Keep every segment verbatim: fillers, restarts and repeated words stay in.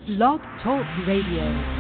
Blog Talk Radio.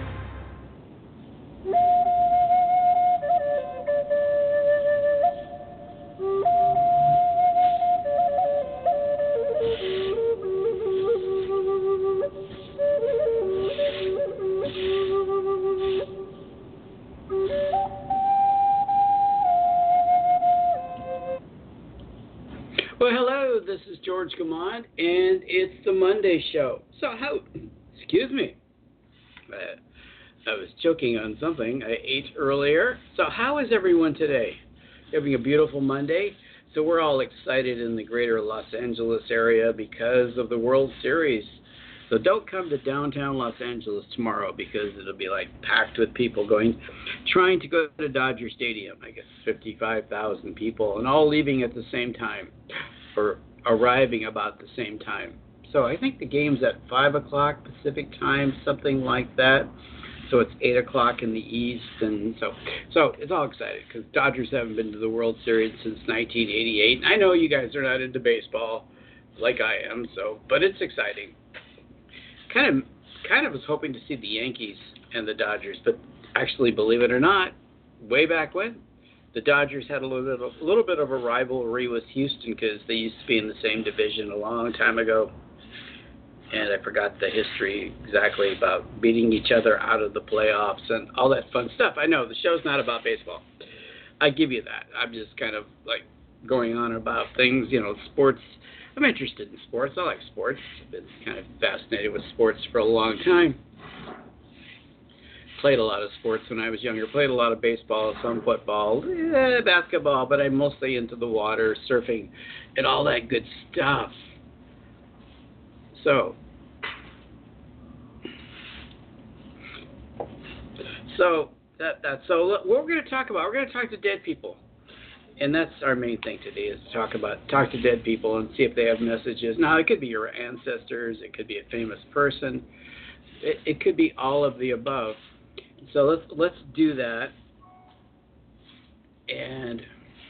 George Gamond, and it's the Monday show. So how, excuse me, uh, I was choking on something I ate earlier. So how is everyone today? Having a beautiful Monday. So we're all excited in the greater Los Angeles area because of the World Series. So don't come to downtown Los Angeles tomorrow because it'll be like packed with people going, trying to go to Dodger Stadium. I guess fifty-five thousand people and all leaving at the same time, or arriving about the same time. So I think the game's at five o'clock Pacific time, something like that. So it's eight o'clock in the East, and so so it's all excited because Dodgers haven't been to the World Series since nineteen eighty-eight. I know you guys are not into baseball like I am, so but it's exciting. Kind of kind of was hoping to see the Yankees and the Dodgers, but actually, believe it or not, way back when, the Dodgers had a little bit of, a little bit of a rivalry with Houston because they used to be in the same division a long time ago. And I forgot the history exactly about beating each other out of the playoffs and all that fun stuff. I know the show's not about baseball. I give you that. I'm just kind of like going on about things, you know, sports. I'm interested in sports. I like sports. I've been kind of fascinated with sports for a long time. Played a lot of sports when I was younger. Played a lot of baseball, some football, eh, basketball, but I'm mostly into the water, surfing, and all that good stuff. So, so that that so what we're going to talk about, we're going to talk to dead people, and that's our main thing today is to talk about talk to dead people and see if they have messages. Now, it could be your ancestors, it could be a famous person, it, it could be all of the above. So let's let's do that, and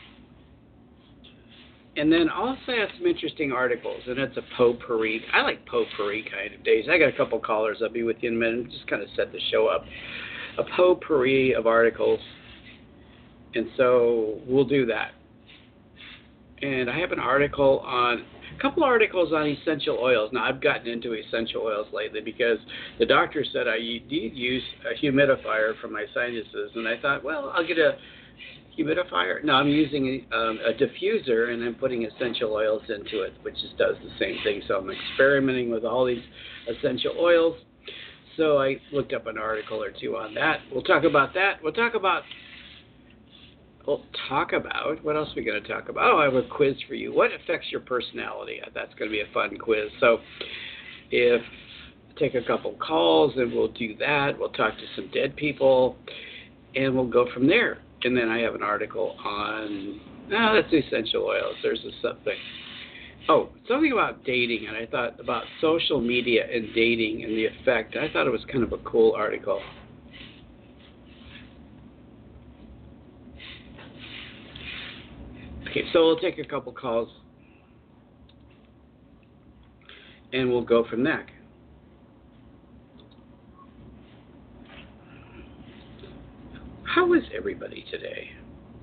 and then I'll also have some interesting articles, and it's a potpourri. I like potpourri kind of days. I got a couple callers. I'll be with you in a minute. Just kind of set the show up. A potpourri of articles, and so we'll do that. And I have an article on. A couple articles on essential oils. Now, I've gotten into essential oils lately because the doctor said I did use a humidifier for my sinuses, and I thought, well, I'll get a humidifier. No, I'm using um, a diffuser, and I'm putting essential oils into it, which just does the same thing. So I'm experimenting with all these essential oils. So I looked up an article or two on that. We'll talk about that. We'll talk about We'll talk about, what else are we going to talk about? Oh, I have a quiz for you. What affects your personality? That's going to be a fun quiz. So if take a couple calls and we'll do that. We'll talk to some dead people and we'll go from there. And then I have an article on, no, that's essential oils. There's a something. Oh, something about dating, and I thought about social media and dating and the effect. I thought it was kind of a cool article. Okay, so we'll take a couple calls, and we'll go from there. How is everybody today?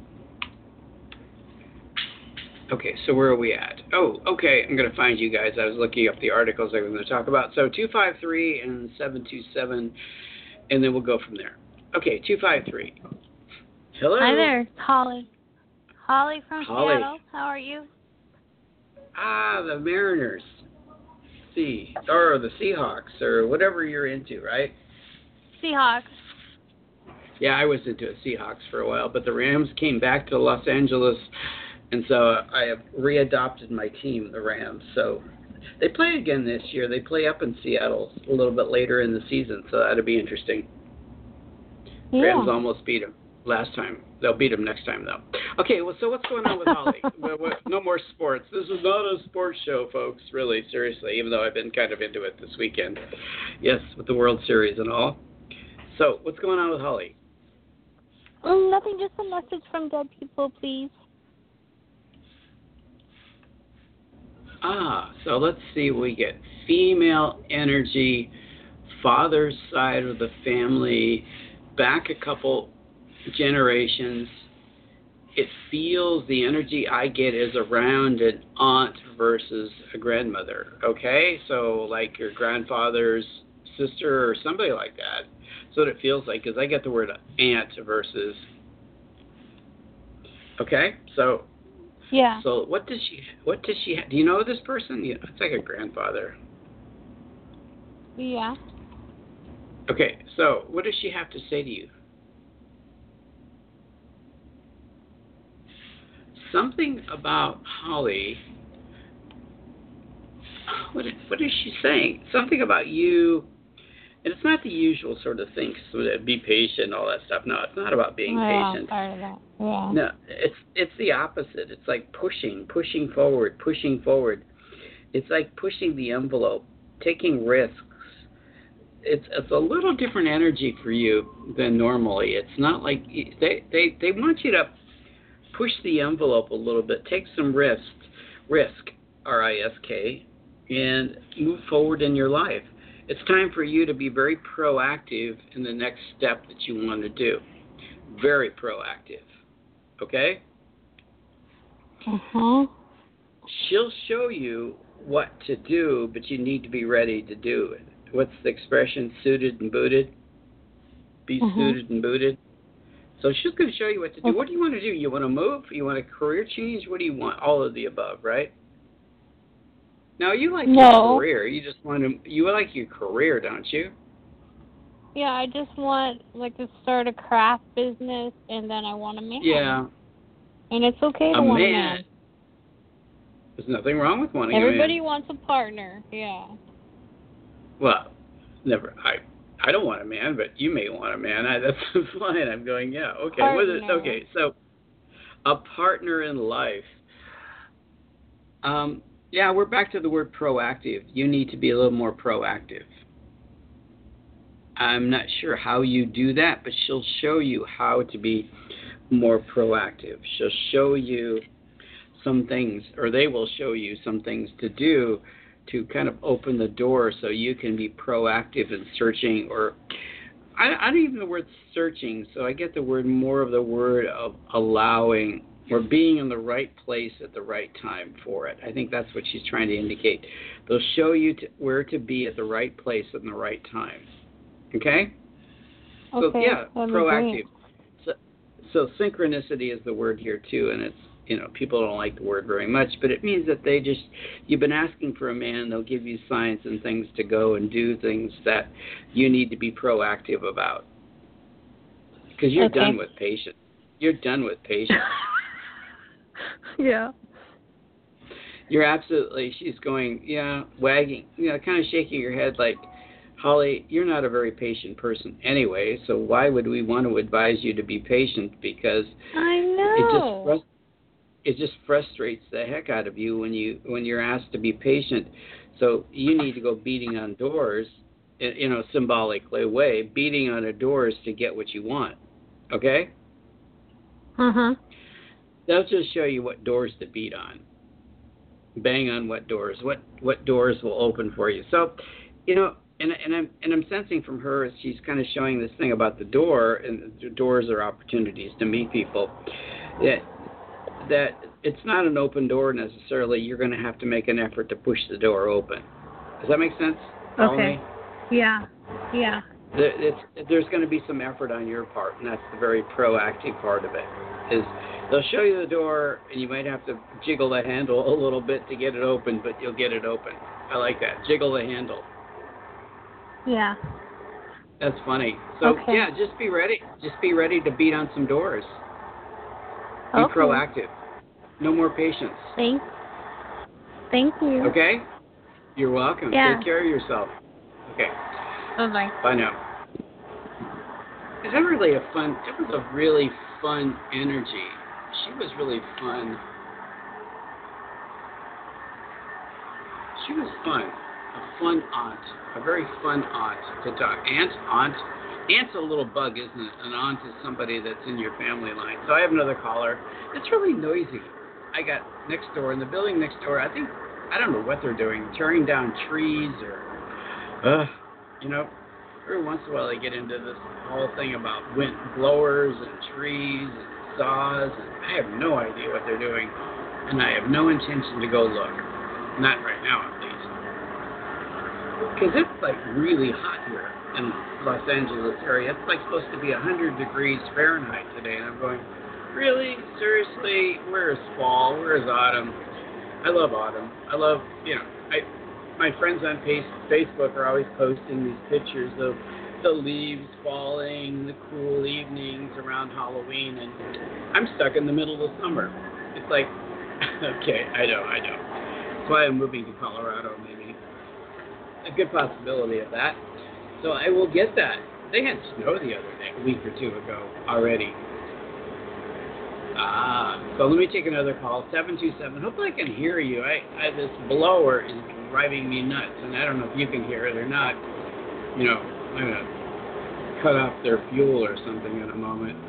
Okay, so where are we at? Oh, okay, I'm going to find you guys. I was looking up the articles I was going to talk about. So two five three and seven two seven, and then we'll go from there. Okay, two five three. Hello? Hi there, it's Holly. Holly from Holly. Seattle. How are you? Ah, the Mariners. See, or the Seahawks, or whatever you're into, right? Seahawks. Yeah, I was into the Seahawks for a while, but the Rams came back to Los Angeles, and so I have readopted my team, the Rams. So they play again this year. They play up in Seattle a little bit later in the season, so that'll be interesting. Yeah. Rams almost beat them last time. They'll beat them next time, though. Okay, well, so what's going on with Holly? No more sports. This is not a sports show, folks, really, seriously, even though I've been kind of into it this weekend. Yes, with the World Series and all. So what's going on with Holly? Um, nothing, just a message from dead people, please. Ah, so let's see. We get female energy father's side of the family, back a couple generations, it feels the energy I get is around an aunt versus a grandmother, okay? So like your grandfather's sister or somebody like that. That's what it feels like, because I get the word aunt versus, okay? So Yeah. so what does she, what does she, do you know this person? Yeah, it's like a grandfather. Yeah. Okay, so what does she have to say to you? Something about Holly. What is, what is she saying? Something about you, and it's not the usual sort of thing. So that be patient, all that stuff. No, it's not about being yeah, patient. part of that. Yeah. No, it's it's the opposite. It's like pushing, pushing forward, pushing forward. It's like pushing the envelope, taking risks. It's it's a little different energy for you than normally. It's not like they they, they want you to push the envelope a little bit, take some risk, risk, R I S K, and move forward in your life. It's time for you to be very proactive in the next step that you want to do. Very proactive. Okay? Uh-huh. She'll show you what to do, but you need to be ready to do it. What's the expression? Suited and booted? Be uh-huh. suited and booted. So she's going to show you what to do. What do you want to do? You want to move? You want a career change? What do you want? All of the above, right? Now, you like no. your career. You just want to, you like your career, don't you? Yeah, I just want, like, to start a craft business, and then I want a man. Yeah. And it's okay to a want man. a man. There's nothing wrong with wanting Everybody a man. wants a partner, yeah. Well, never. I I don't want a man, but you may want a man. I, that's fine. I'm going, yeah, okay. With it, okay, so a partner in life. Um, yeah, we're back to the word proactive. You need to be a little more proactive. I'm not sure how you do that, but she'll show you how to be more proactive. She'll show you some things, or they will show you some things to do to kind of open the door so you can be proactive in searching, or I, I don't even know the word searching, so I get the word more of the word of allowing or being in the right place at the right time for it. I think that's what she's trying to indicate. They'll show you to, where to be at the right place at the right time. Okay? So, okay, yeah, proactive. Great. So, so synchronicity is the word here, too, and it's, you know, people don't like the word very much, but it means that they just, you've been asking for a man, they'll give you signs and things to go and do things that you need to be proactive about. Because you're okay. done with patience. You're done with patience. yeah. You're absolutely, she's going, yeah, wagging, you know, kind of shaking your head like, Holly, you're not a very patient person anyway, so why would we want to advise you to be patient? Because I know. it just frust- it just frustrates the heck out of you when you when you're asked to be patient. So you need to go beating on doors, in a symbolically way, beating on the doors to get what you want. Okay? Uh-huh. They'll just show you what doors to beat on. Bang on what doors. What what doors will open for you. So, you know, and and I'm and I'm sensing from her as she's kind of showing this thing about the door, and the doors are opportunities to meet people. That that it's not an open door necessarily. You're going to have to make an effort to push the door open. Does that make sense? Okay. Yeah. Yeah. It's, there's going to be some effort on your part, and that's the very proactive part of it. Is they'll show you the door, and you might have to jiggle the handle a little bit to get it open, but you'll get it open. I like that. Jiggle the handle. Yeah. That's funny. So, okay. yeah, just be ready. Just be ready to beat on some doors. Be okay. proactive. No more patience. Thank, thank you. Okay? You're welcome. Yeah. Take care of yourself. Okay. Bye-bye. Bye now. It was really a fun, it was a really fun energy. She was really fun. She was fun. A fun aunt. A very fun aunt to talk. Aunt, aunt. Aunt's a little bug, isn't it? An aunt is somebody that's in your family line. So I have another caller. It's really noisy. I got next door, in the building next door, I think, I don't know what they're doing, tearing down trees or, uh, you know, every once in a while I get into this whole thing about wind blowers and trees and saws, and I have no idea what they're doing, and I have no intention to go look. Not right now, at least. Because it's like really hot here in Los Angeles area. It's like supposed to be one hundred degrees Fahrenheit today, and I'm going, really? Seriously? Where is fall? Where is autumn? I love autumn. I love, you know, I, my friends on Facebook are always posting these pictures of the leaves falling, the cool evenings around Halloween, and I'm stuck in the middle of summer. It's like, okay, I know, I know. That's why I'm moving to Colorado, maybe. A good possibility of that. So I will get that. They had snow the other day, a week or two ago already. Ah, so let me take another call, seven two seven. Hopefully I can hear you. I, I this blower is driving me nuts, and I don't know if you can hear it or not. You know, I'm going to cut off their fuel or something in a moment.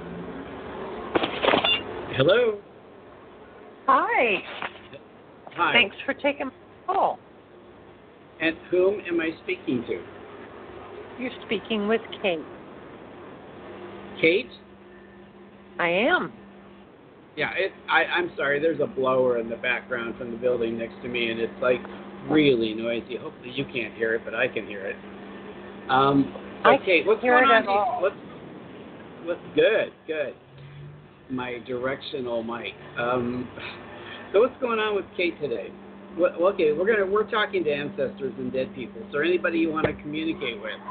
Hello? Hi. Hi. Thanks for taking my call. And whom am I speaking to? You're speaking with Kate. Kate? I am. Yeah, it, I, I'm sorry. There's a blower in the background from the building next to me, and it's like really noisy. Hopefully you can't hear it, but I can hear it. Um, so I Kate, what's hear going it on? at all. What's, what's good? Good. My directional mic. Um, so what's going on with Kate today? Well, okay, we're gonna we're talking to ancestors and dead people. Is there anybody you want to communicate with?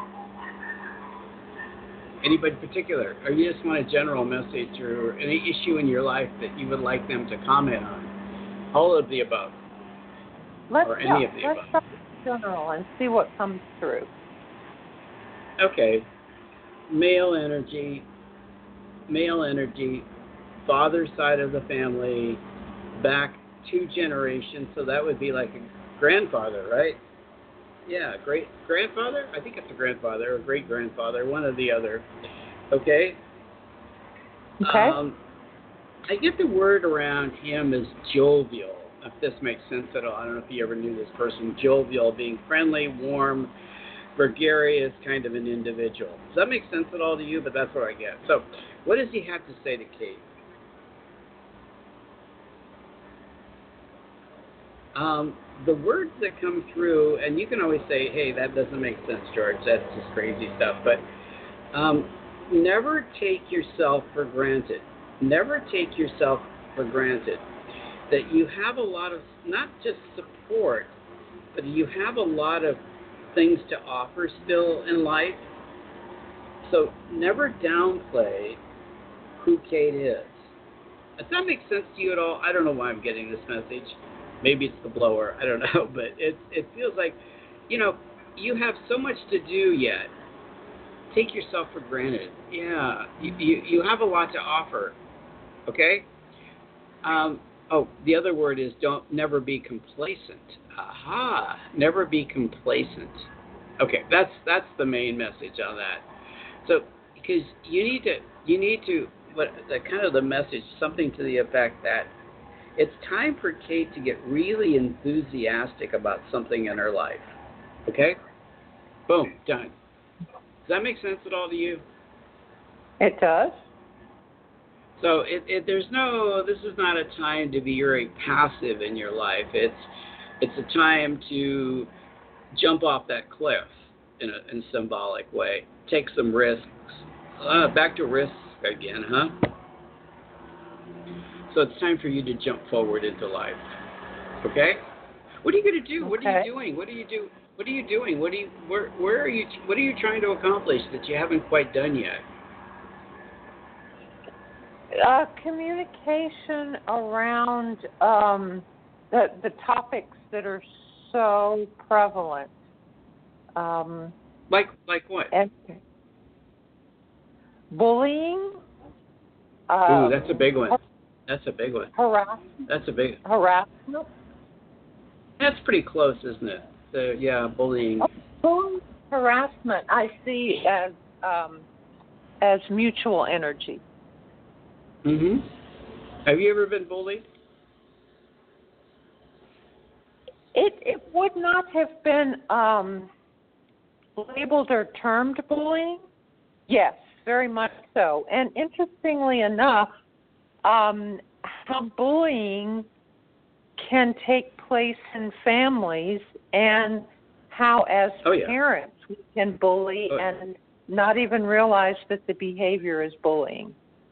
Anybody particular? Or you just want a general message or any issue in your life that you would like them to comment on? All of the above. Let's, or any yeah, of the let's above. start with general and see what comes through. Okay. Male energy, male energy, father's side of the family, back two generations, so that would be like a grandfather, right? Yeah, great grandfather? I think it's a grandfather or great grandfather, one or the other. Okay? Okay. Um, I get the word around him as jovial, if this makes sense at all. I don't know if you ever knew this person. Jovial, being friendly, warm, gregarious kind of an individual. Does that make sense at all to you? But that's what I get. So what does he have to say to Kate? Um, the words that come through, and you can always say, hey, that doesn't make sense, George. That's just crazy stuff. But um, never take yourself for granted. Never take yourself for granted. That you have a lot of, not just support, but you have a lot of things to offer still in life. So never downplay who Kate is. Does that make sense to you at all? I don't know why I'm getting this message. Maybe it's the blower. I don't know. But it, it feels like, you know, you have so much to do yet. Take yourself for granted. Yeah. You, you, you have a lot to offer. Okay? Um, oh, the other word is don't never be complacent. Aha. Never be complacent. Okay, that's that's the main message on that. So, because you need to, you need to, what the kind of the message, something to the effect that it's time for Kate to get really enthusiastic about something in her life. Okay? Boom, done. Does that make sense at all to you? It does. So it, it, there's no, this is not a time to be very passive in your life. It's it's a time to jump off that cliff in a in a symbolic way. Take some risks. Uh, back to risks again, huh? So it's time for you to jump forward into life. Okay? What are you going to do? Okay. What are you doing? What are you do? What are you doing? What are you where where are you what are you trying to accomplish that you haven't quite done yet? Uh, communication around um, the the topics that are so prevalent. Um, Like like what? and bullying. Ooh, Uh, that's a big one. That's a big one. harassment. That's a big. Harassment. That's pretty close, isn't it? So yeah, bullying. Bullying, harassment. I see as um, as mutual energy. Mhm. Have you ever been bullied? It it would not have been um, labeled or termed bullying? Yes, very much so. And interestingly enough, um, how bullying can take place in families and how as oh, yeah. parents we can bully oh. and not even realize that the behavior is bullying.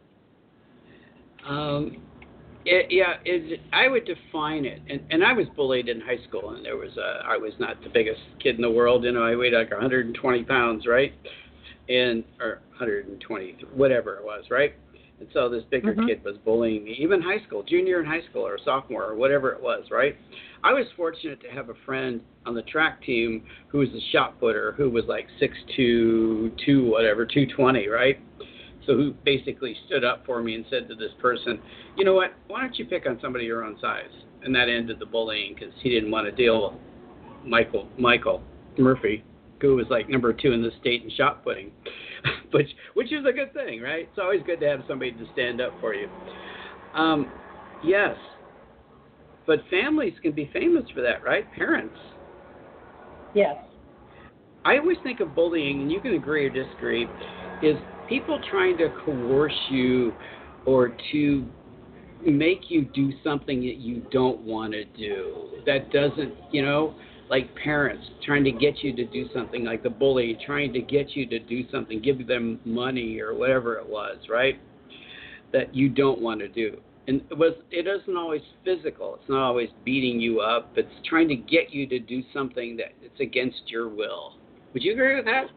Um, it, yeah, it, I would define it, and, and I was bullied in high school, and there was a, I was not the biggest kid in the world, you know, I weighed like one hundred twenty pounds, right, and or one hundred twenty, whatever it was, right, and so this bigger mm-hmm. kid was bullying me, even high school, junior in high school or sophomore or whatever it was, right. I was fortunate to have a friend on the track team who was a shot putter who was like six two, two whatever, two twenty, right. So who basically stood up for me and said to this person, you know what, why don't you pick on somebody your own size? And that ended the bullying because he didn't want to deal with Michael Michael Murphy, who was like number two in the state in shot putting, which, which is a good thing, right? It's always good to have somebody to stand up for you. Um, yes, but families can be famous for that, right? Parents. Yes. I always think of bullying, and you can agree or disagree, is people trying to coerce you or to make you do something that you don't want to do. That doesn't, you know, like parents trying to get you to do something, like the bully trying to get you to do something, give them money or whatever it was, right, that you don't want to do. And it was, it isn't always physical. It's not always beating you up. It's trying to get you to do something that it's against your will. Would you agree with that?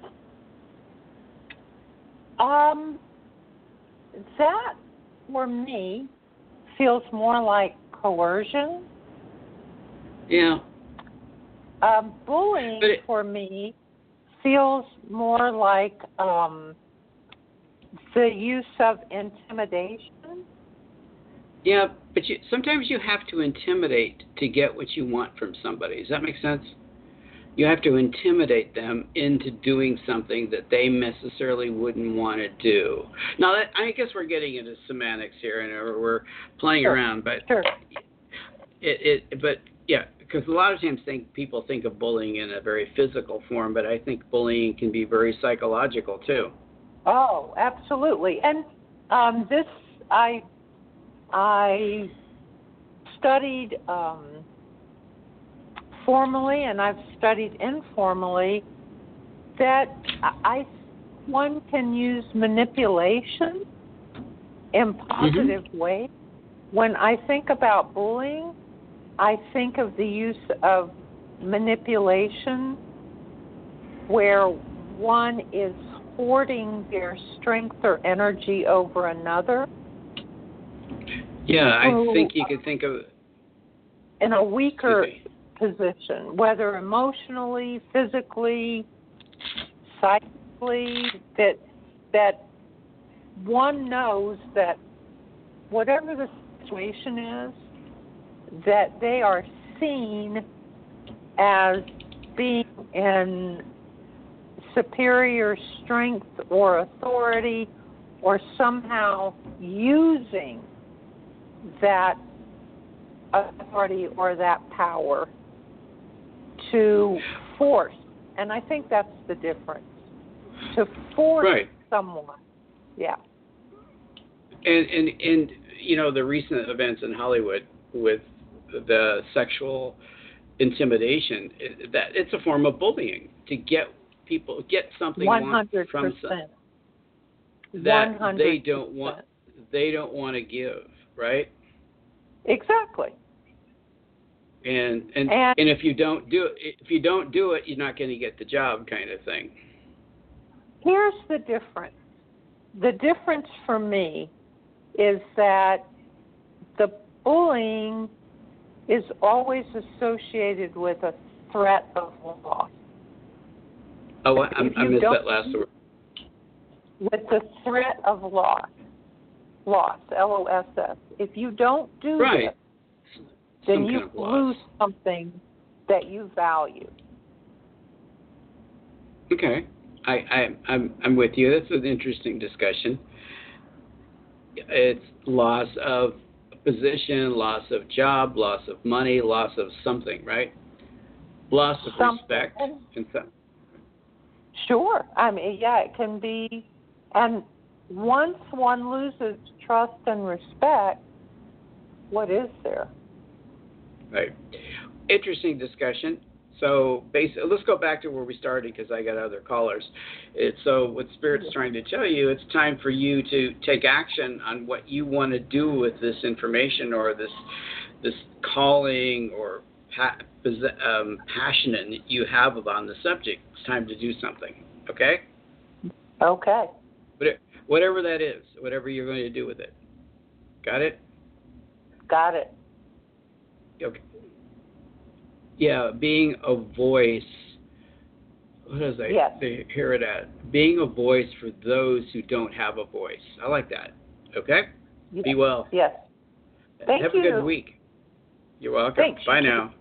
Um, that, for me, feels more like coercion. Yeah. Um, bullying, it, for me, feels more like um, the use of intimidation. Yeah, but you, sometimes you have to intimidate to get what you want from somebody. Does that make sense? You have to intimidate them into doing something that they necessarily wouldn't want to do. Now, that, I guess we're getting into semantics here, and we're playing sure. around. But sure. it, it, but yeah, because a lot of times think people think of bullying in a very physical form, but I think bullying can be very psychological too. Oh, absolutely. And um, this, I, I studied. Um, formally, and I've studied informally, that I one can use manipulation in positive mm-hmm. ways. When I think about bullying, I think of the use of manipulation where one is hoarding their strength or energy over another. Yeah, I so, think you could think of in a weaker position, whether emotionally, physically, psychically, that that one knows that whatever the situation is, that they are seen as being in superior strength or authority, or somehow using that authority or that power to force, and I think that's the difference, to force right. someone. Yeah. And, and, and, you know, the recent events in Hollywood with the sexual intimidation, that it's a form of bullying to get people, get something one hundred percent. from some, that one hundred percent. they don't want, they don't want to give, right? Exactly. And, and and and if you don't do it, if you don't do it, you're not going to get the job, kind of thing. Here's the difference. The difference for me is that the bullying is always associated with a threat of loss. Oh, I, I missed that last word. With the threat of loss, loss, L O S S. If you don't do right. this, then Some you kind of lose something that you value. Okay, I, I, I'm I'm with you. That's an interesting discussion. It's loss of position, loss of job, loss of money, loss of something, right? Loss of Something. respect, And, and some. Sure. I mean, yeah, it can be. And once one loses trust and respect, what is there? Right. Interesting discussion. So basically, let's go back to where we started because I got other callers. It's, so what Spirit's trying to tell you, it's time for you to take action on what you want to do with this information or this this calling or pa- um, passion that you have about the subject. It's time to do something. Okay? Okay. Whatever that is, whatever you're going to do with it. Got it? Got it. Okay. Yeah, being a voice. What does I yes. hear it at? Being a voice for those who don't have a voice. I like that. Okay? Yes. Be well. Yes. Thank have you. a good week. You're welcome. Thanks. Bye now.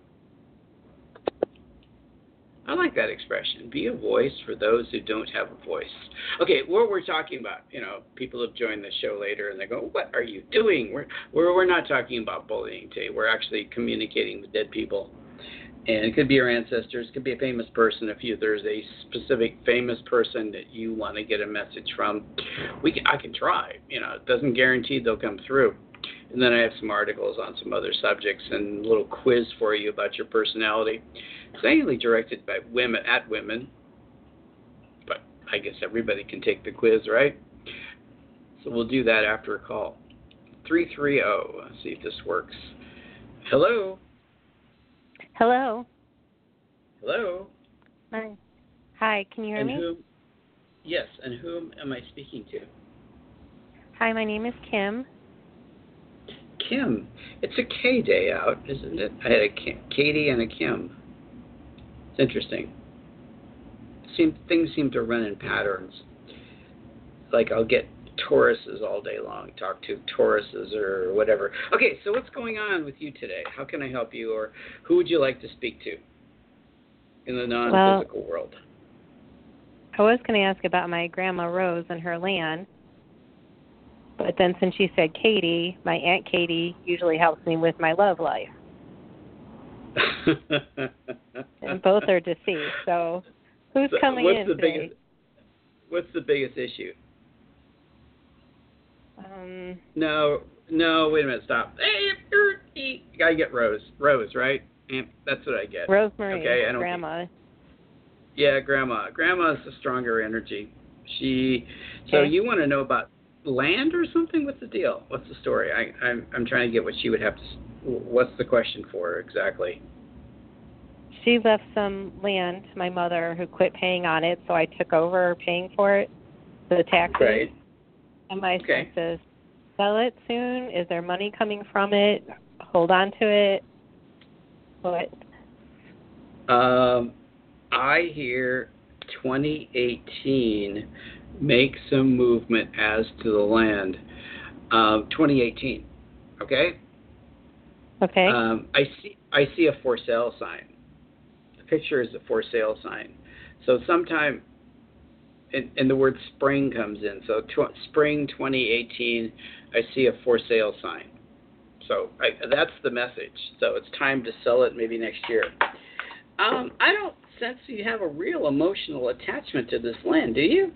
I like that expression. Be a voice for those who don't have a voice. Okay, what we're talking about, you know, people have joined the show later and they go, what are you doing? We're, we're, we're not talking about bullying today. We're actually communicating with dead people. And it could be your ancestors. It could be a famous person. If you, there's a specific famous person that you want to get a message from, we can, I can try. You know, it doesn't guarantee they'll come through. And then I have some articles on some other subjects and a little quiz for you about your personality. It's mainly directed by women, at women, but I guess everybody can take the quiz, right? So we'll do that after a call. three three zero, let's see if this works. Hello? Hello. Hello? Hi. Hi, can you hear and me? Whom, yes, and whom am I speaking to? Hi, my name is Kim. Kim. It's a K day out, isn't it? I had a Kim, Katie and a Kim. It's interesting. Seem, things seem to run in patterns. Like I'll get Tauruses all day long, talk to Tauruses or whatever. Okay, so what's going on with you today? How can I help you, or who would you like to speak to in the non-physical well, world? I was going to ask about my Grandma Rose and her land. But then since you said Katie, my Aunt Katie usually helps me with my love life. And both are deceased. So who's so coming what's in the today? Biggest, what's the biggest issue? Um, no, no, wait a minute, stop. You gotta get Rose. Rose, right? That's what I get. Rosemary, okay, I don't Grandma. Think, yeah, Grandma. Grandma's a stronger energy. She. So okay. You want to know about land or something? What's the deal? What's the story? I, I'm I'm trying to get what she would have to. What's the question for her exactly? She left some land to my mother who quit paying on it, so I took over paying for it, the taxes. Right. Am I okay. supposed to sell it soon? Is there money coming from it? Hold on to it? What? Um, I hear twenty eighteen make some movement as to the land. Um, twenty eighteen. Okay. Okay. Um, I see. I see a for sale sign. The picture is a for sale sign. So sometime, and, and the word spring comes in. So tw- spring twenty eighteen, I see a for sale sign. So I, that's the message. So it's time to sell it maybe next year. Um, I don't sense you have a real emotional attachment to this land, do you?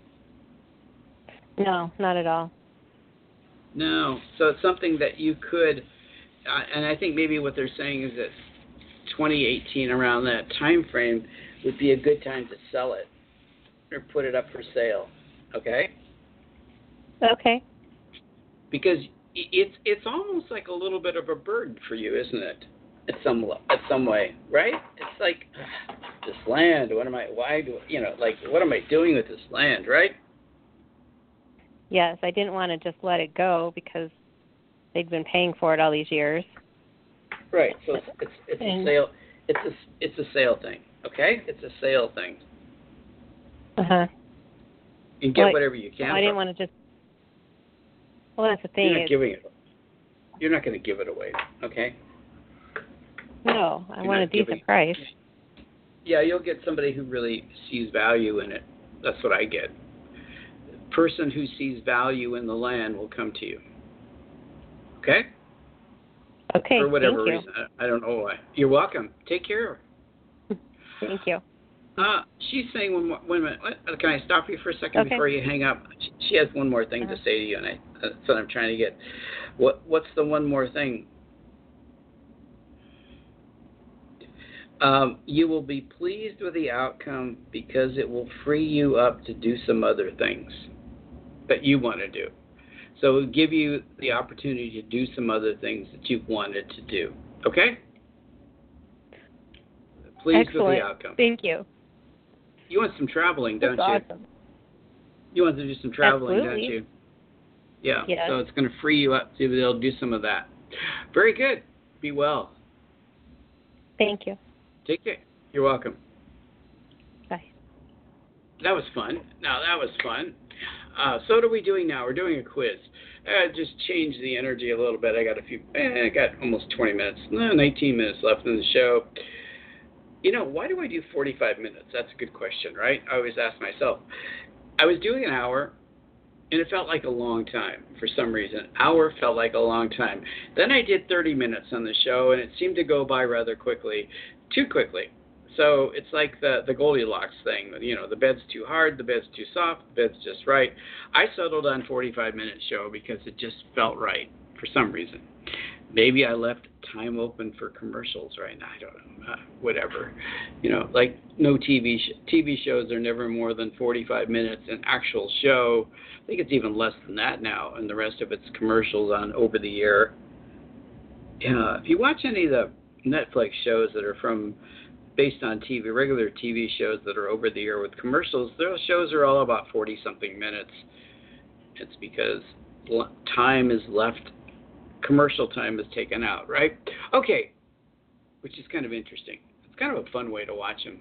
No, not at all. No. So it's something that you could, uh, and I think maybe what they're saying is that twenty eighteen, around that time frame, would be a good time to sell it or put it up for sale. Okay? Okay. Because it's it's almost like a little bit of a burden for you, isn't it? At some at some way, right? It's like this land. What am I? Why do you know? Like, what am I doing with this land, right? Yes, I didn't want to just let it go because they'd been paying for it all these years. Right. So it's it's, it's a sale. It's a it's a sale thing. Okay. It's a sale thing. Uh huh. You can get well, whatever you can. Well, I didn't want to just. Well, that's the thing. You're not it's, giving it. You're not going to give it away. Okay. No, I You're want a decent giving, price. Yeah, you'll get somebody who really sees value in it. That's what I get. The person who sees value in the land will come to you. Okay? Okay, For whatever thank you. reason. I, I don't know why. You're welcome. Take care. Thank you. Uh, she's saying one more. Wait a minute. What? Can I stop you for a second Okay. before you hang up? She, she has one more thing Uh-huh. to say to you, and I, that's what I'm trying to get. What What's the one more thing? Um, you will be pleased with the outcome because it will free you up to do some other things that you want to do. So it will give you the opportunity to do some other things that you've wanted to do. Okay? Pleased Excellent. with the outcome. Thank you. You want some traveling, don't That's you? awesome. You want to do some traveling, Absolutely. don't you? Yeah. Yes. So it's going to free you up to be able to do some of that. Very good. Be well. Thank you. Take care. You're welcome. Bye. That was fun. Now, that was fun. Uh, so what are we doing now? We're doing a quiz. Uh, just change the energy a little bit. I got a few, eh, I got almost twenty minutes, no, nineteen minutes left in the show. You know, why do I do forty-five minutes? That's a good question, right? I always ask myself. I was doing an hour, and it felt like a long time for some reason. Hour felt like a long time. Then I did thirty minutes on the show, and it seemed to go by rather quickly, too quickly. So it's like the, the Goldilocks thing. You know, the bed's too hard, the bed's too soft, the bed's just right. I settled on forty-five minute show because it just felt right for some reason. Maybe I left time open for commercials right now. I don't know. Uh, whatever. You know, like no T V sh- T V shows are never more than forty-five minutes. An actual show, I think it's even less than that now, and the rest of it's commercials on over the air. Yeah, if you watch any of the Netflix shows that are from based on T V, regular T V shows that are over the air with commercials, those shows are all about forty something minutes. It's because time is left. Commercial time is taken out, right? Okay, which is kind of interesting. It's kind of a fun way to watch them.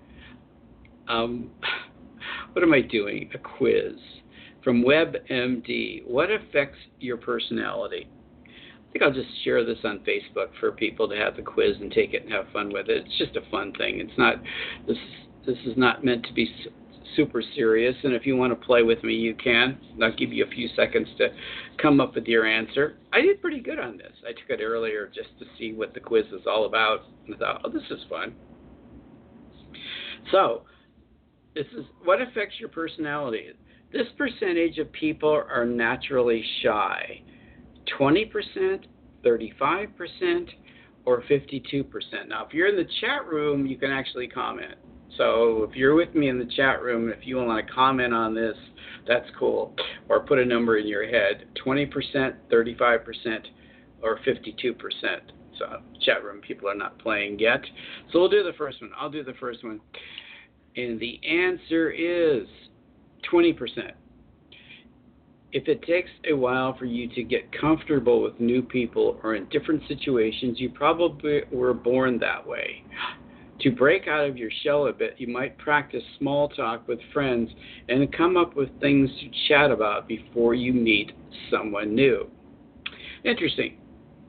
Um, what am I doing? A quiz from WebMD. What affects your personality? I think I'll just share this on Facebook for people to have the quiz and take it and have fun with it. It's just a fun thing. It's not. This this is not meant to be super serious, and if you want to play with me, you can. I'll give you a few seconds to come up with your answer. I did pretty good on this. I took it earlier just to see what the quiz is all about, and I thought, oh, this is fun. So, this is what affects your personality. This percentage of people are naturally shy. twenty percent, thirty-five percent, or fifty-two percent. Now, if you're in the chat room, you can actually comment. So if you're with me in the chat room, if you want to comment on this, that's cool. Or put a number in your head, twenty percent, thirty-five percent, or fifty-two percent. So chat room people are not playing yet. So we'll do the first one. I'll do the first one. And the answer is twenty percent. If it takes a while for you to get comfortable with new people or in different situations, you probably were born that way. To break out of your shell a bit, you might practice small talk with friends and come up with things to chat about before you meet someone new. Interesting.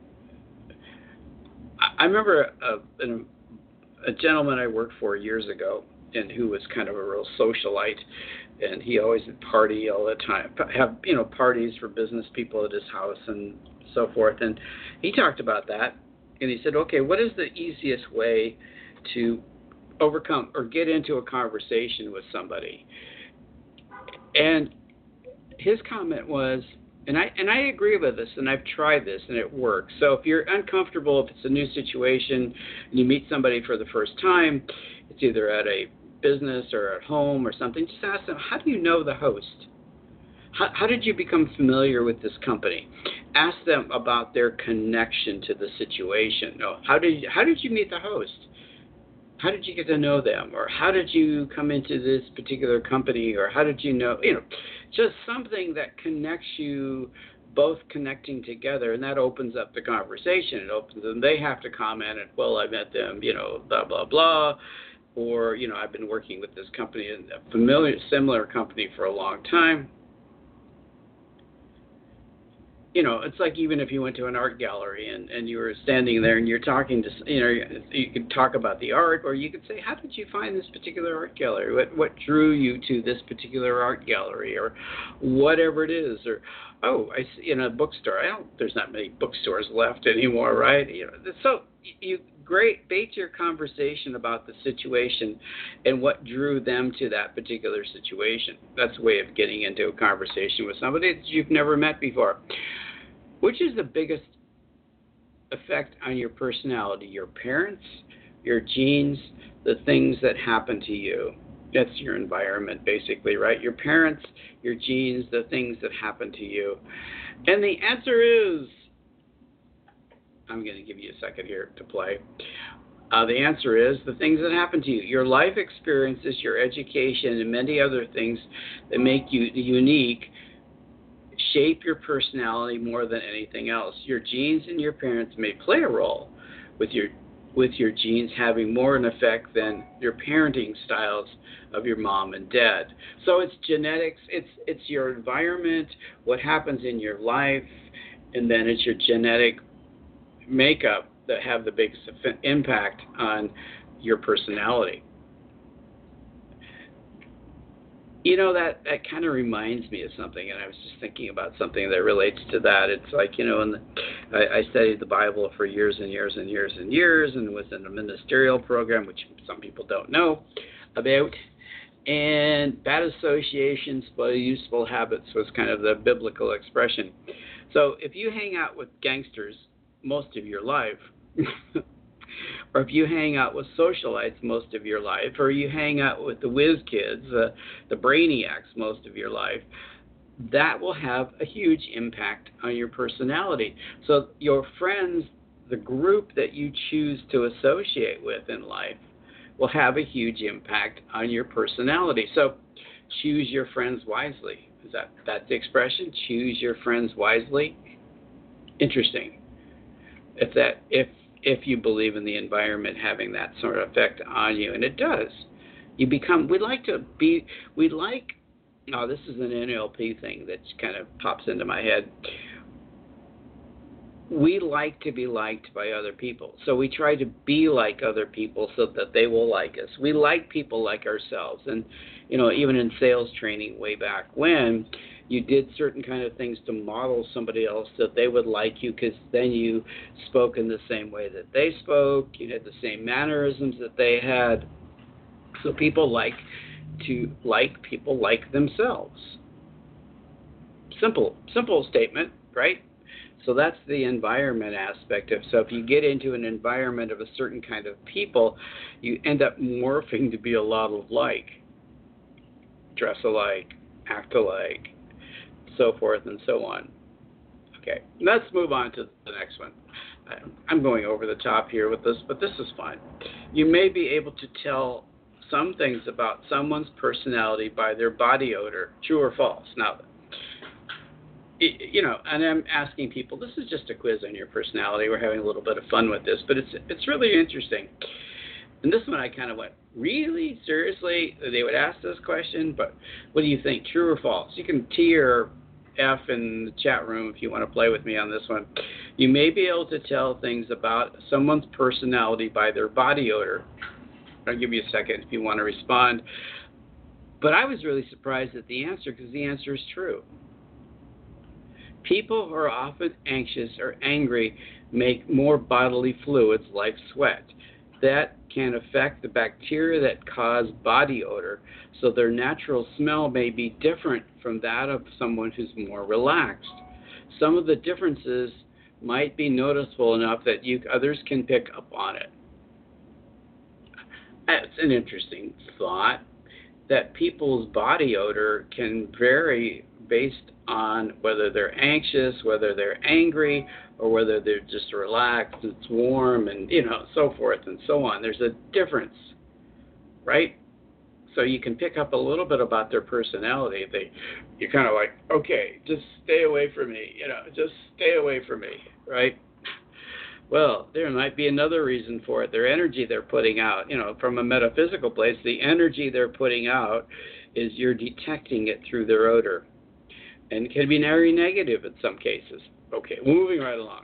I remember a, a, a gentleman I worked for years ago, and who was kind of a real socialite, and he always would party all the time, have you know parties for business people at his house and so forth. And he talked about that, and he said, okay, what is the easiest way to overcome or get into a conversation with somebody? And his comment was, and I and I agree with this, and I've tried this, and it works. So if you're uncomfortable, if it's a new situation, and you meet somebody for the first time, it's either at a business or at home or something, just ask them, how do you know the host? How, how did you become familiar with this company? Ask them about their connection to the situation. No, how did you, how did you meet the host? How did you get to know them? Or how did you come into this particular company? Or how did you know, you know, just something that connects you, both connecting together, and that opens up the conversation. It opens them. They have to comment, and, well, I met them, you know, blah, blah, blah. Or, you know, I've been working with this company, a familiar, similar company for a long time. You know, it's like even if you went to an art gallery and, and you were standing there and you're talking to, you know, you could talk about the art, or you could say, how did you find this particular art gallery? What what drew you to this particular art gallery, or whatever it is? Or, oh, I see in a bookstore. I don't. There's not many bookstores left anymore, right? You know, so you great base your conversation about the situation and what drew them to that particular situation. That's a way of getting into a conversation with somebody that you've never met before. Which is the biggest effect on your personality? Your parents, your genes, the things that happen to you. That's your environment, basically, right? Your parents, your genes, the things that happen to you. And the answer is, I'm going to give you a second here to play. Uh, the answer is the things that happen to you. Your life experiences, your education, and many other things that make you unique shape your personality more than anything else. Your genes and your parents may play a role, with your with your genes having more an effect than your parenting styles of your mom and dad. So it's genetics, it's it's your environment, what happens in your life, and then it's your genetic makeup that have the biggest impact on your personality. You know, that, that kind of reminds me of something, and I was just thinking about something that relates to that. It's like, you know, in the, I, I studied the Bible for years and years and years and years and was in a ministerial program, which some people don't know about. And bad associations, but useful habits was kind of the biblical expression. So if you hang out with gangsters most of your life, or if you hang out with socialites most of your life, or you hang out with the whiz kids, uh, the brainiacs most of your life, that will have a huge impact on your personality. So your friends, the group that you choose to associate with in life, will have a huge impact on your personality. So choose your friends wisely. Is that that's the expression? Choose your friends wisely? Interesting. If that if if you believe in the environment having that sort of effect on you, and it does, you become, we like to be, we like, oh, this is an N L P thing that kind of pops into my head. We like to be liked by other people. So we try to be like other people so that they will like us. We like people like ourselves. And, you know, even in sales training way back when, you did certain kind of things to model somebody else that they would like you, because then you spoke in the same way that they spoke. You had the same mannerisms that they had. So people like to like people like themselves. Simple, simple statement, right? So that's the environment aspect of. So if you get into an environment of a certain kind of people, you end up morphing to be a lot of like, dress alike, act alike, so forth and so on. Okay, let's move on to the next one. I'm going over the top here with this, but this is fun. You may be able to tell some things about someone's personality by their body odor, true or false. Now, you know, and I'm asking people, this is just a quiz on your personality. We're having a little bit of fun with this, but it's it's really interesting. And this one I kind of went, really? Seriously? They would ask this question, but what do you think, true or false? You can T or F in the chat room if you want to play with me on this one. You may be able to tell things about someone's personality by their body odor. I'll give you a second if you want to respond. But I was really surprised at the answer, because the answer is true. People who are often anxious or angry make more bodily fluids like sweat. That can affect the bacteria that cause body odor, so their natural smell may be different from that of someone who's more relaxed. Some of the differences might be noticeable enough that you others can pick up on it. That's an interesting thought, that people's body odor can vary based on whether they're anxious, whether they're angry, or whether they're just relaxed, it's warm, and, you know, so forth and so on. There's a difference, right? So you can pick up a little bit about their personality. They, you're kind of like, okay, just stay away from me, you know, just stay away from me, right? Well, there might be another reason for it. Their energy they're putting out, you know, from a metaphysical place, the energy they're putting out is you're detecting it through their odor. And it can be very negative in some cases. Okay, moving right along.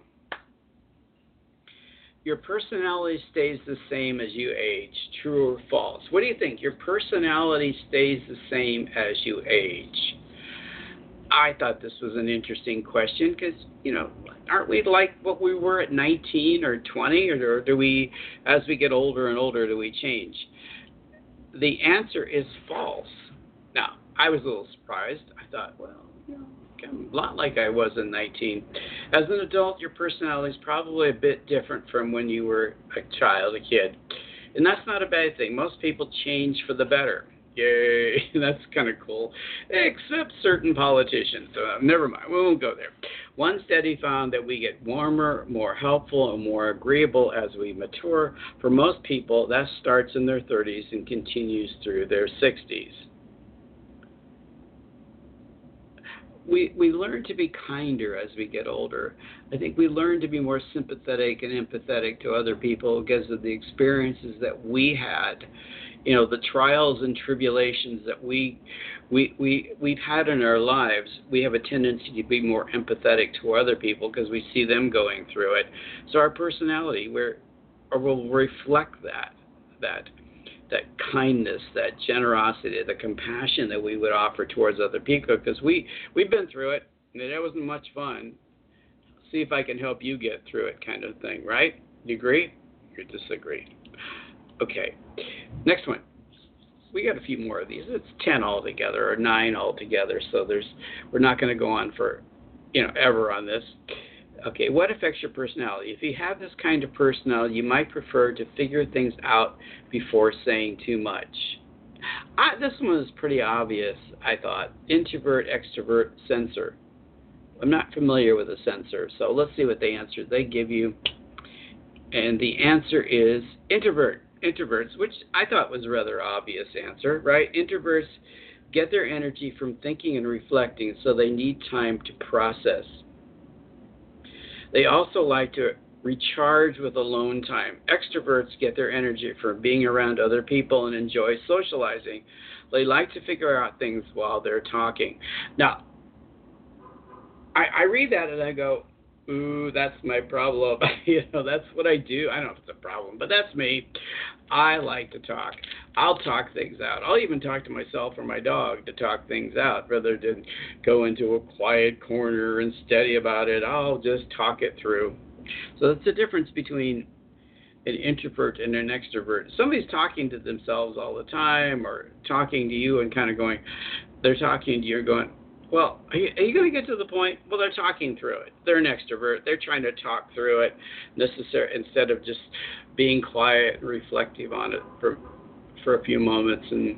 Your personality stays the same as you age, true or false? What do you think? Your personality stays the same as you age. I thought this was an interesting question because, you know, aren't we like what we were at nineteen or twenty, or, or do we, as we get older and older, do we change? The answer is false. Now, I was a little surprised. I thought, well, you know, I'm a lot like I was in nineteen. As an adult, your personality is probably a bit different from when you were a child, a kid. And that's not a bad thing. Most people change for the better. Yay, that's kind of cool. Except certain politicians. Uh, never mind, we won't go there. One study found that we get warmer, more helpful, and more agreeable as we mature. For most people, that starts in their thirties and continues through their sixties. We we learn to be kinder as we get older. I think we learn to be more sympathetic and empathetic to other people because of the experiences that we had. You know, the trials and tribulations that we, we, we, we've had in our lives. We have a tendency to be more empathetic to other people because we see them going through it. So our personality we're, or will reflect that, that, that kindness, that generosity, the compassion that we would offer towards other people because we, we've been through it, and it wasn't much fun. See if I can help you get through it kind of thing, right? You agree or disagree? Okay, next one. We got a few more of these. It's ten altogether, or nine altogether. So there's, we're not going to go on for, you know, ever on this. Okay, what affects your personality? If you have this kind of personality, you might prefer to figure things out before saying too much. I, this one is pretty obvious, I thought. Introvert, extrovert, censor. I'm not familiar with a censor, so let's see what the answer they give you. And the answer is introvert. Introverts, which I thought was a rather obvious answer, right? Introverts get their energy from thinking and reflecting, so they need time to process. They also like to recharge with alone time. Extroverts get their energy from being around other people and enjoy socializing. They like to figure out things while they're talking. Now, I, I read that and I go, ooh, that's my problem. You know, that's what I do. I don't know if it's a problem, but that's me. I like to talk. I'll talk things out. I'll even talk to myself or my dog to talk things out rather than go into a quiet corner and study about it. I'll just talk it through. So that's the difference between an introvert and an extrovert. Somebody's talking to themselves all the time or talking to you and kind of going, they're talking to you and going, well, are you, are you going to get to the point? Well, they're talking through it. They're an extrovert. They're trying to talk through it necessary, instead of just being quiet and reflective on it for for a few moments. And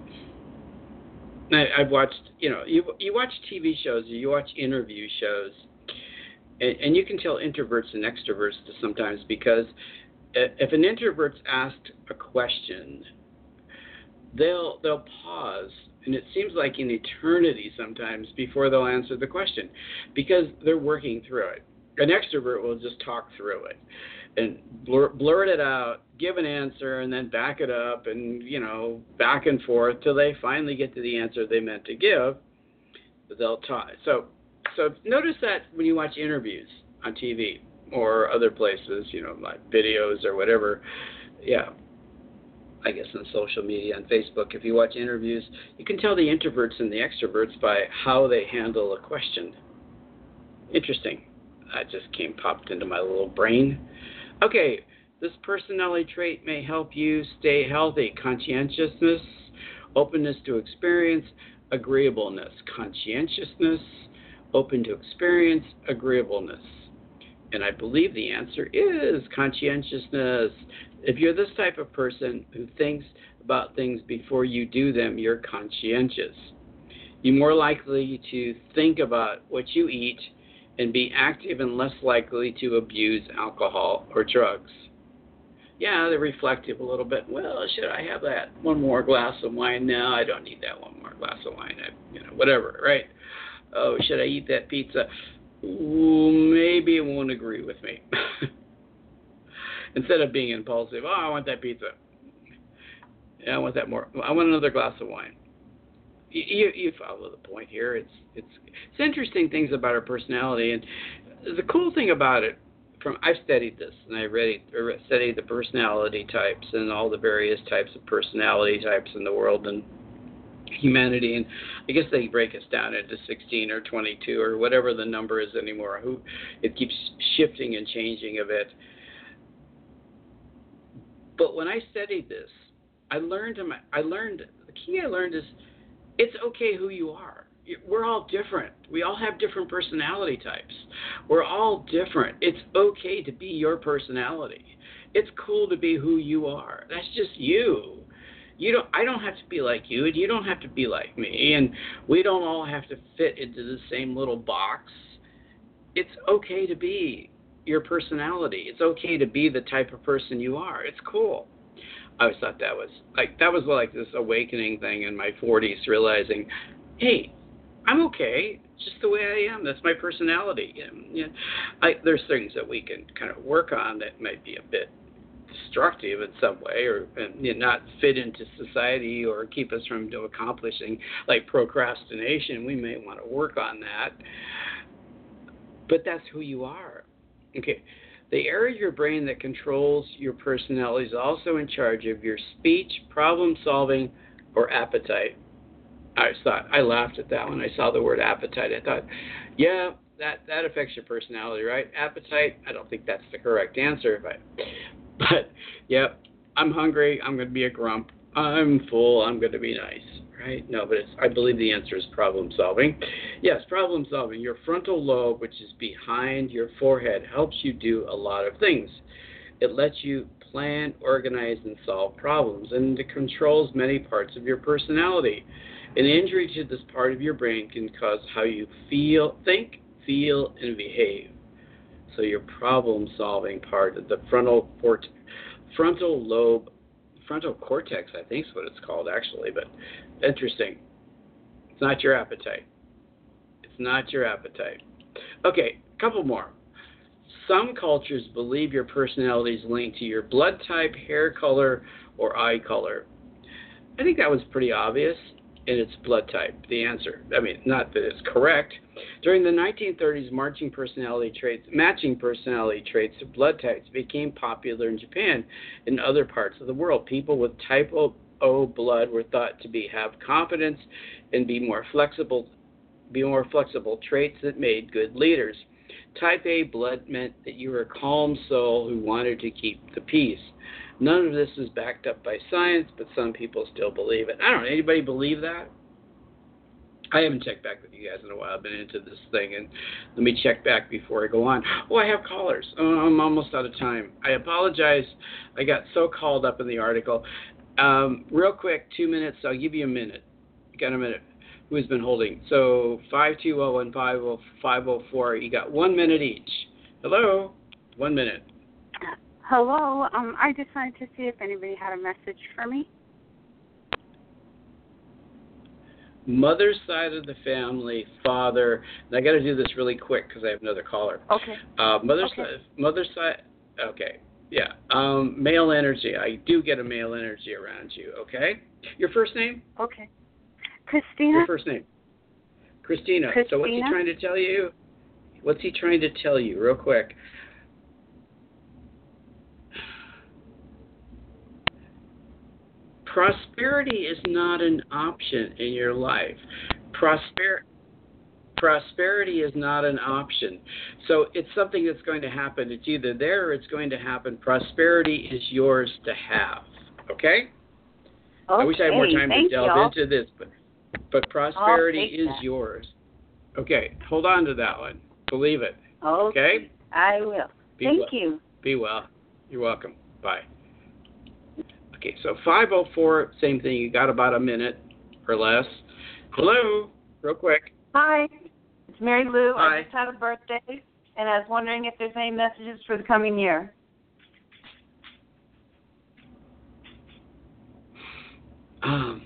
I, I've watched, you know, you you watch T V shows, or you watch interview shows, and, and you can tell introverts and extroverts sometimes because if an introvert's asked a question, they'll they'll pause. And it seems like an eternity sometimes before they'll answer the question because they're working through it. An extrovert will just talk through it and blur, blurt it out, give an answer, and then back it up and, you know, back and forth till they finally get to the answer they meant to give. But they'll talk. So, so notice that when you watch interviews on T V or other places, you know, like videos or whatever, yeah. I guess on social media, on Facebook, if you watch interviews, you can tell the introverts and the extroverts by how they handle a question. Interesting. That just came popped into my little brain. Okay, this personality trait may help you stay healthy. Conscientiousness, openness to experience, agreeableness. Conscientiousness, open to experience, agreeableness. And I believe the answer is conscientiousness. If you're this type of person who thinks about things before you do them, you're conscientious. You're more likely to think about what you eat and be active and less likely to abuse alcohol or drugs. Yeah, they're reflective a little bit. Well, should I have that one more glass of wine? No, I don't need that one more glass of wine. I, you know, whatever, right? Oh, should I eat that pizza? Ooh, maybe it won't agree with me. Instead of being impulsive, oh, I want that pizza. Yeah, I want that more. I want another glass of wine. You, you, you follow the point here. It's it's it's interesting things about our personality, and the cool thing about it, from I've studied this, and I read studied the personality types and all the various types of personality types in the world, and humanity, and I guess they break us down into sixteen or twenty-two or whatever the number is anymore. Who it keeps shifting and changing a bit. But when I studied this, I learned I learned the key I learned is it's okay who you are. We're all different. We all have different personality types. We're all different. It's okay to be your personality. It's cool to be who you are. That's just you. You don't. I don't have to be like you, and you don't have to be like me, and we don't all have to fit into the same little box. It's okay to be your personality. It's okay to be the type of person you are. It's cool. I always thought that was like that was like this awakening thing in my forties, realizing, hey, I'm okay just the way I am. That's my personality. And, you know, I, there's things that we can kind of work on that might be a bit destructive in some way, or and, you know, not fit into society or keep us from you know, accomplishing, like procrastination. We may want to work on that. But that's who you are. Okay. The area of your brain that controls your personality is also in charge of your speech, problem solving, or appetite. I thought I laughed at that when I saw the word appetite. I thought, yeah, that, that affects your personality, right? Appetite, I don't think that's the correct answer, but but yeah, I'm hungry, I'm going to be a grump. I'm full, I'm going to be nice, right? No, but it's, I believe the answer is problem solving. Yes, problem solving. Your frontal lobe, which is behind your forehead, helps you do a lot of things. It lets you plan, organize, and solve problems, and it controls many parts of your personality. An injury to this part of your brain can cause how you feel, think, feel, and behave. So your problem-solving part of the frontal port, frontal lobe, frontal cortex, I think is what it's called actually, but interesting. It's not your appetite. It's not your appetite. Okay, a couple more. Some cultures believe your personality is linked to your blood type, hair color, or eye color. I think that was pretty obvious. In its blood type, the answer. I mean, not that it's correct. During the nineteen thirties, matching personality traits, matching personality traits to blood types became popular in Japan and other parts of the world. People with type O blood were thought to be have confidence and be more flexible, be more flexible traits that made good leaders. Type A blood meant that you were a calm soul who wanted to keep the peace. None of this is backed up by science, but some people still believe it. I don't know. Anybody believe that? I haven't checked back with you guys in a while. I've been into this thing, and let me check back before I go on. Oh, I have callers. Oh, I'm almost out of time. I apologize. I got so called up in the article. Um, real quick, two minutes. I'll give you a minute. You got a minute. Who's been holding? So five two zero and five zero four. You got one minute each. Hello? One minute. Hello. Um, I just wanted to see if anybody had a message for me. Mother's side of the family, father. And I got to do this really quick because I have another caller. Okay. Uh, mother's okay. side. Mother's side. Okay. Yeah. Um, male energy. I do get a male energy around you. Okay. Your first name? Okay. Christina. Your first name. Christina. Christina. So what's he trying to tell you? What's he trying to tell you, real quick? Prosperity is not an option in your life. Prosper- prosperity is not an option. So it's something that's going to happen. It's either there or it's going to happen. Prosperity is yours to have. Okay? Okay. I wish I had more time Thank to delve you. into this, but but prosperity is that. yours. Okay, hold on to that one. Believe it. Okay. Okay? I will. Be Thank well. you. Be well. You're welcome. Bye. Okay, so five oh four, same thing. You got about a minute or less. Hello, real quick. Hi, it's Mary Lou. Hi. I just had a birthday, and I was wondering if there's any messages for the coming year. Um,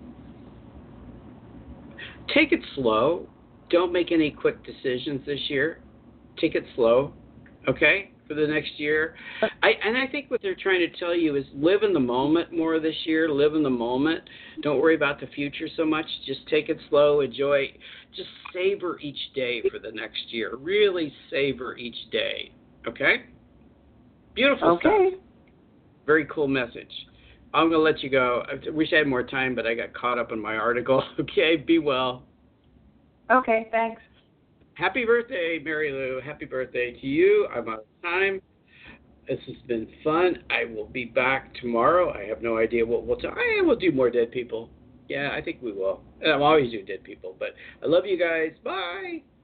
take it slow. Don't make any quick decisions this year. Take it slow, okay, for the next year. I, and I think what they're trying to tell you is live in the moment more this year. Live in the moment. Don't worry about the future so much. Just take it slow. Enjoy. Just savor each day for the next year. Really savor each day, okay? Beautiful Okay. stuff. Very cool message. I'm going to let you go. I wish I had more time, but I got caught up in my article. Okay, be well. Okay, thanks. Happy birthday, Mary Lou. Happy birthday to you. I'm out of time. This has been fun. I will be back tomorrow. I have no idea what we'll do. I will do more dead people. Yeah, I think we will. And I'll always do dead people. But I love you guys. Bye.